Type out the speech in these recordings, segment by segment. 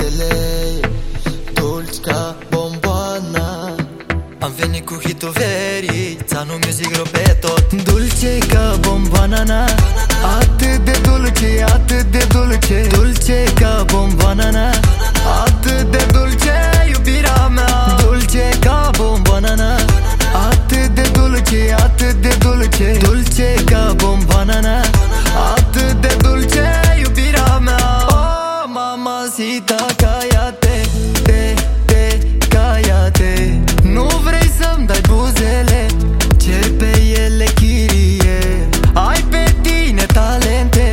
buzele, dulci ca bomboana. Am venit cu hitul verii, ți-anu music rău pe tot. Dulce ca bomboana, na. Atât de dulce, atât de dulce. Dulce ca bomboana, na. Atât de dulce, iubirea mea. Dulce ca bomboana, na. Atât de dulce, atât de dulce. Dulce ca bomboana, na. Atât de dulce, iubirea mea. Oh, mamacita, cállate, cállate. Nu vrei să-mi dai buzele, cer pe ele chirie. Ai pe tine talente,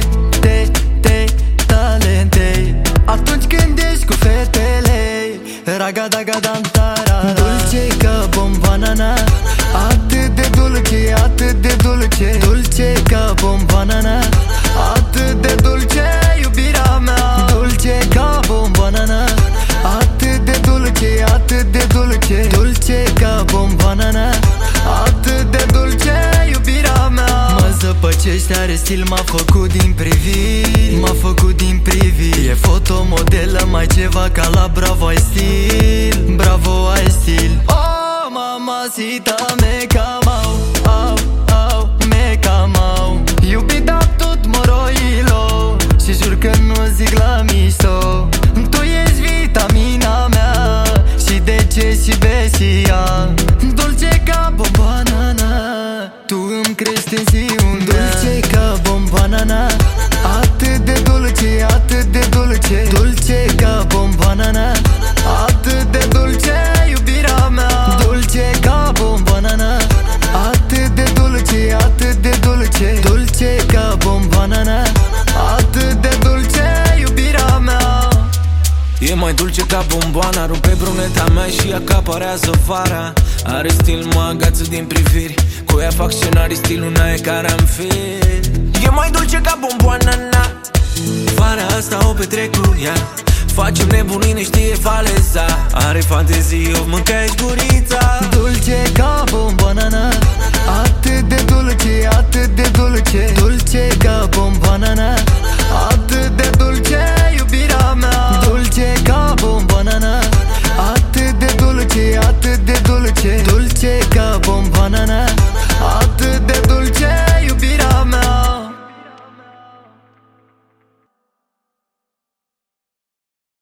talente. Atunci când ești cu fetele, ragadagadantarara. Dulce ca bomboana, na. Atât de dulce, atât de dulce. Dulce ca bomboana, na. Atât de dulce, iubirea mea. Dulce ca bomboana, na. Atât de dulce, atât de dulce. Dulce ca bomboana, na. Atât de dulce, iubirea mea. Mă zăpăcește, are stil, m-a făcut din priviri. M-a făcut din priviri. E fotomodelă, mai ceva ca la Bravo ai stil. Bravo ai stil. Oh, mamacita, me camau, au, au, me camau. Iubita tot moroilo, și jur că nu zic la mișto. Tu ești vitamina mea, și de ce și besia. Dulce ca bomboana, na. Tu îmi crești tensiunea. Dulce ca bomboana, na. Atât de dulce, atât de dulce. Dulce ca bomboana, na. Atât de dulce, iubirea mea. Dulce ca bomboana, na. Atât de dulce, atât de dulce. Dulce ca bomboana, na. Atât de dulce, iubirea mea. E mai dulce ca bomboana, rupe bruneta mea și acaparează vara. Are stil, mă agață din priviri. Cu ea fac scenarii, stilul n-ai care am fi. E mai dulce ca bomboana, na. Vara asta o petrec cu ea. Facem nebunii, ne știe faleza. Are fantezii, o mâncai gurița. Dulce ca bomboana,